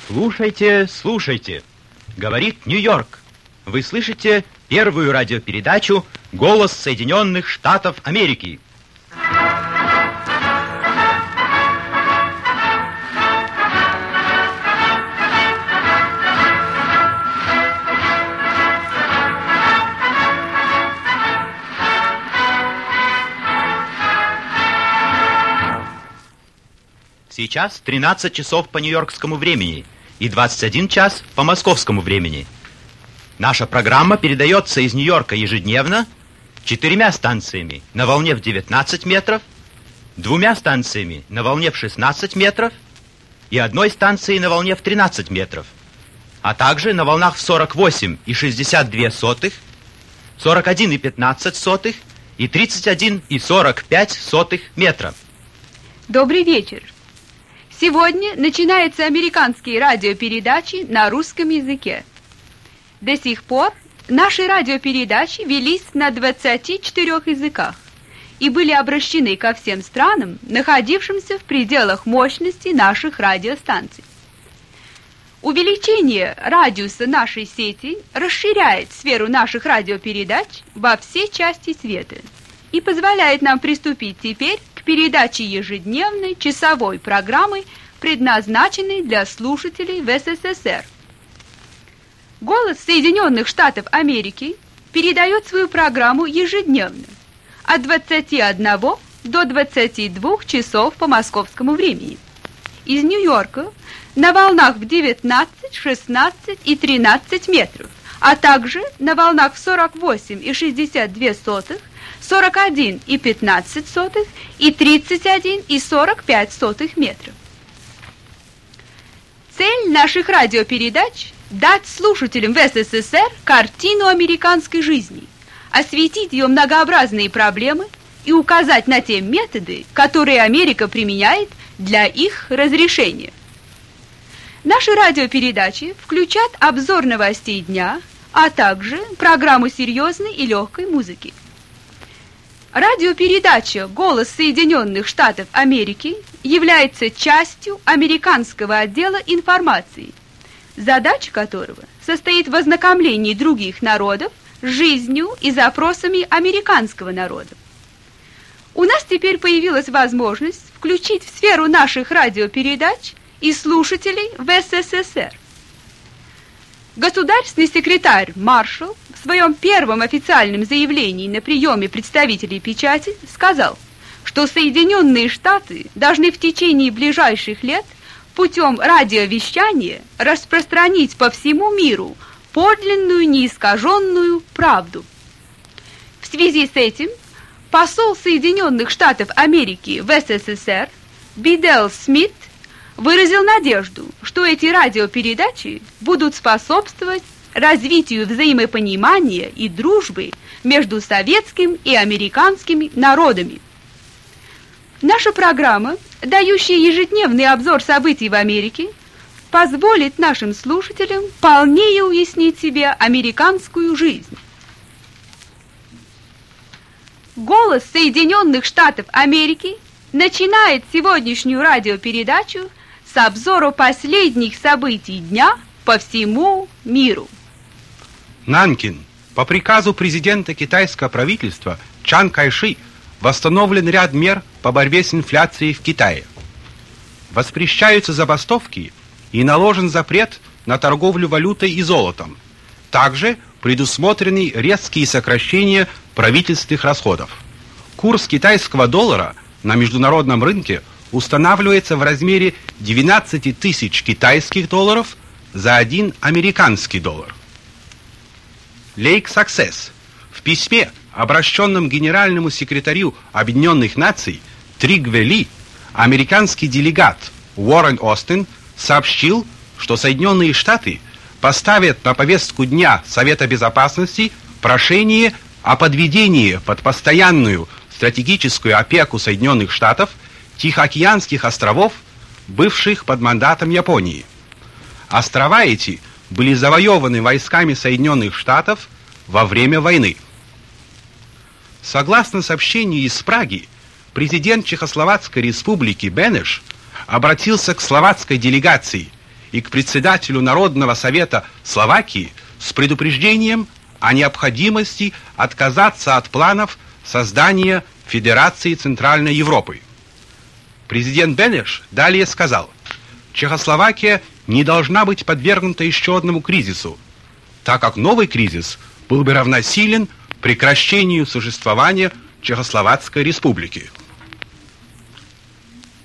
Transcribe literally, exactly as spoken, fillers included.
Слушайте, слушайте, говорит Нью-Йорк. Вы слышите первую радиопередачу «Голос Соединенных Штатов Америки». Сейчас тринадцать часов по нью-йоркскому времени и двадцать один час по московскому времени. Наша программа передается из Нью-Йорка ежедневно четырьмя станциями на волне в девятнадцать метров, двумя станциями на волне в шестнадцать метров и одной станцией на волне в тринадцать метров, а также на волнах в сорок восемь и шестьдесят две сотых, сорок один и пятнадцать сотых и тридцать один и сорок пять сотых метра. Добрый вечер. Сегодня начинаются американские радиопередачи на русском языке. До сих пор наши радиопередачи велись на двадцати четырёх языках и были обращены ко всем странам, находившимся в пределах мощности наших радиостанций. Увеличение радиуса нашей сети расширяет сферу наших радиопередач во все части света и позволяет нам приступить теперь к передаче ежедневной часовой программы, предназначенной для слушателей в эс эс эс эр. «Голос Соединенных Штатов Америки» передает свою программу ежедневно от двадцати одного до двадцати двух часов по московскому времени. Из Нью-Йорка на волнах в девятнадцать, шестнадцать и тринадцать метров, а также на волнах в сорок восемь и шестьдесят две сотых, сорок один и пятнадцать сотых и тридцать один и сорок пять сотых метров. Цель наших радиопередач – дать слушателям в эс эс эс эр картину американской жизни, осветить ее многообразные проблемы и указать на те методы, которые Америка применяет для их разрешения. Наши радиопередачи включат обзор новостей дня, а также программу серьезной и легкой музыки. Радиопередача «Голос Соединенных Штатов Америки» является частью американского отдела информации, задача которого состоит в ознакомлении других народов с жизнью и запросами американского народа. У нас теперь появилась возможность включить в сферу наших радиопередач и слушателей в эс эс эс эр. Государственный секретарь Маршалл в своем первом официальном заявлении на приеме представителей печати сказал, что Соединенные Штаты должны в течение ближайших лет путем радиовещания распространить по всему миру подлинную неискаженную правду. В связи с этим посол Соединенных Штатов Америки в эс эс эс эр Бидел Смит выразил надежду, что эти радиопередачи будут способствовать развитию взаимопонимания и дружбы между советским и американскими народами. Наша программа, дающая ежедневный обзор событий в Америке, позволит нашим слушателям полнее уяснить себе американскую жизнь. «Голос Соединенных Штатов Америки» начинает сегодняшнюю радиопередачу с обзора последних событий дня по всему миру. Нанкин. По приказу президента китайского правительства Чан Кайши восстановлен ряд мер по борьбе с инфляцией в Китае. Воспрещаются забастовки и наложен запрет на торговлю валютой и золотом. Также предусмотрены резкие сокращения правительственных расходов. Курс китайского доллара на международном рынке устанавливается в размере двенадцать тысяч китайских долларов за один американский доллар. Лейк Саксесс. В письме, обращенном генеральному секретарю Объединенных Наций Тригве Ли, американский делегат Уоррен Остин сообщил, что Соединенные Штаты поставят на повестку дня Совета Безопасности прошение о подведении под постоянную стратегическую опеку Соединенных Штатов Тихоокеанских островов, бывших под мандатом Японии. Острова эти были завоеваны войсками Соединенных Штатов во время войны. Согласно сообщению из Праги, президент Чехословацкой республики Бенеш обратился к словацкой делегации и к председателю Народного совета Словакии с предупреждением о необходимости отказаться от планов создания Федерации Центральной Европы. Президент Бенеш далее сказал: Чехословакия не должна быть подвергнута еще одному кризису, так как новый кризис был бы равносилен прекращению существования Чехословацкой республики.